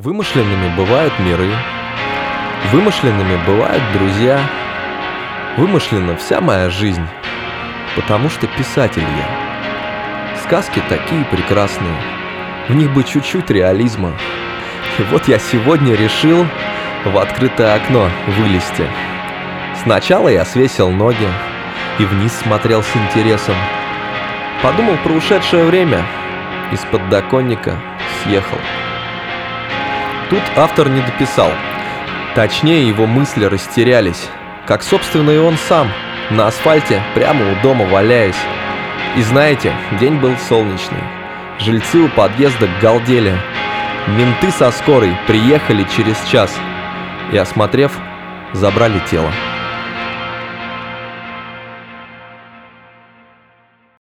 Вымышленными бывают миры, вымышленными бывают друзья, вымышлена вся моя жизнь, потому что писатель я. Сказки такие прекрасные, в них бы чуть-чуть реализма. И вот я сегодня решил в открытое окно вылезти. Сначала я свесил ноги и вниз смотрел с интересом. Подумал про ушедшее время, из подоконника съехал. Тут автор не дописал. Точнее, его мысли растерялись, как, собственно, и он сам, на асфальте, прямо у дома валяясь. И знаете, день был солнечный. Жильцы у подъезда галдели. Менты со скорой приехали через час и, осмотрев, забрали тело.